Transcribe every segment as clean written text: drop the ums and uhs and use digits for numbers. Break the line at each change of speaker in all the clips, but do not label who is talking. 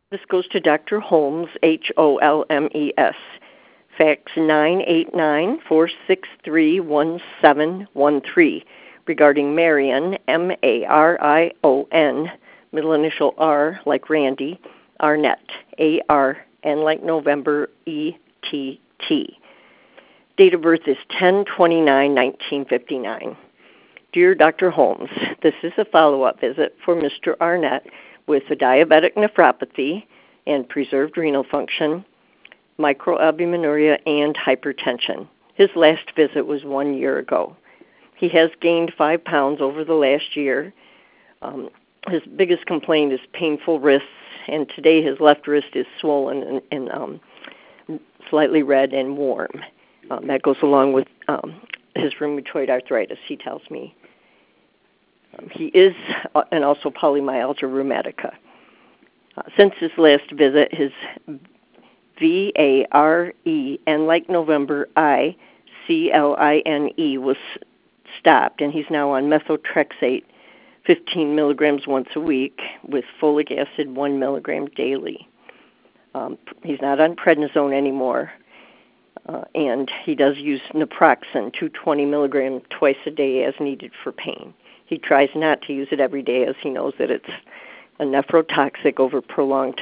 This goes to Dr. Holmes, Holmes, fax 989-463-1713, regarding Marion, Marion, middle initial R like Randy, Arnett, ARN like November, ETT. Date of birth is 10/29/1959. Dear Dr. Holmes, this is a follow-up visit for Mr. Arnett with a diabetic nephropathy and preserved renal function, microalbuminuria, and hypertension. His last visit was 1 year ago. He has gained 5 pounds over the last year. His biggest complaint is painful wrists, and today his left wrist is swollen and slightly red and warm. That goes along with his rheumatoid arthritis, he tells me. He is, and also polymyalgia rheumatica. Since his last visit, his VAREN like November ICLINE was stopped, and he's now on methotrexate 15 milligrams once a week with folic acid 1 milligram daily. He's not on prednisone anymore, and he does use naproxen 220 milligrams twice a day as needed for pain. He tries not to use it every day as he knows that it's a nephrotoxic over prolonged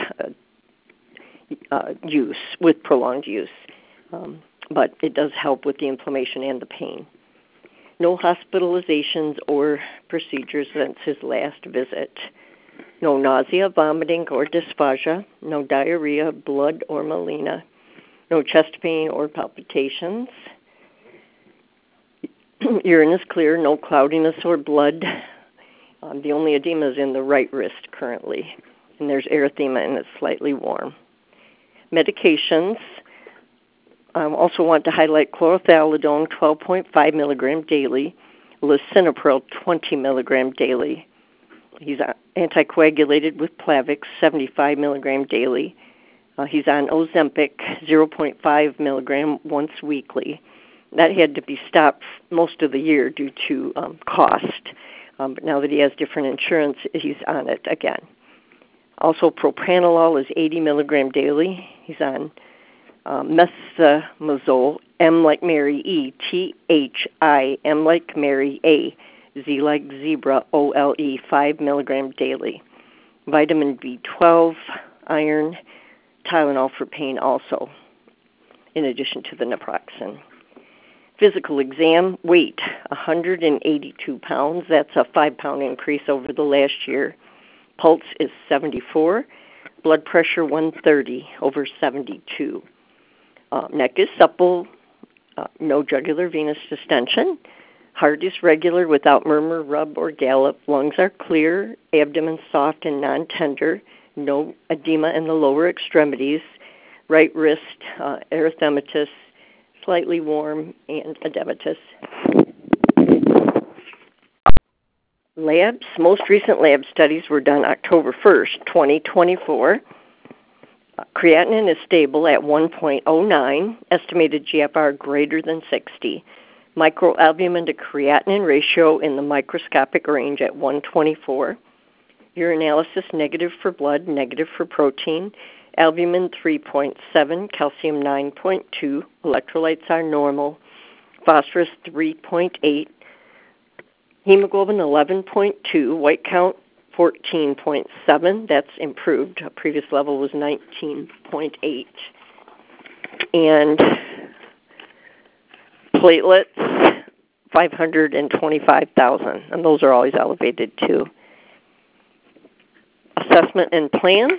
prolonged use. But it does help with the inflammation and the pain. No hospitalizations or procedures since his last visit. No nausea, vomiting, or dysphagia. No diarrhea, blood, or melena. No chest pain or palpitations. Urine is clear, no cloudiness or blood. The only edema is in the right wrist currently, and there's erythema and it's slightly warm. Medications, I also want to highlight chlorothalidone 12.5 milligram daily, lisinopril 20 milligram daily. He's anticoagulated with Plavix 75 milligram daily. He's on Ozempic 0.5 milligram once weekly. That had to be stopped most of the year due to cost. But now that he has different insurance, he's on it again. Also, propranolol is 80 milligram daily. He's on methimazole, M like Mary, ETHI, M like Mary, A, Z like zebra, OLE, 5 milligram daily. Vitamin B12, iron, Tylenol for pain also, in addition to the naproxen. Physical exam, weight, 182 pounds. That's a 5-pound increase over the last year. Pulse is 74. Blood pressure, 130/72. Neck is supple. No jugular venous distension. Heart is regular without murmur, rub, or gallop. Lungs are clear. Abdomen soft and non-tender. No edema in the lower extremities. Right wrist, erythematous, slightly warm, and edematous. Labs, most recent lab studies were done October 1st, 2024. Creatinine is stable at 1.09, estimated GFR greater than 60. Microalbumin to creatinine ratio in the microscopic range at 124. Urinalysis negative for blood, negative for protein. Albumin 3.7, calcium 9.2, electrolytes are normal, phosphorus 3.8, hemoglobin 11.2, white count 14.7, that's improved. A previous level was 19.8. And platelets 525,000, and those are always elevated too. Assessment and plan.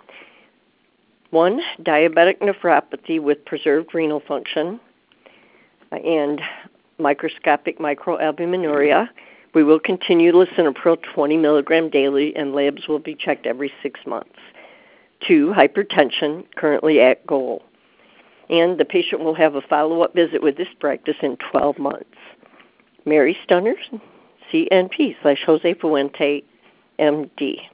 1, diabetic nephropathy with preserved renal function and microscopic microalbuminuria. We will continue lisinopril 20 milligram daily, and labs will be checked every 6 months. 2, hypertension, currently at goal. And the patient will have a follow-up visit with this practice in 12 months. Mary Stunner, CNP /Jose Fuente, MD.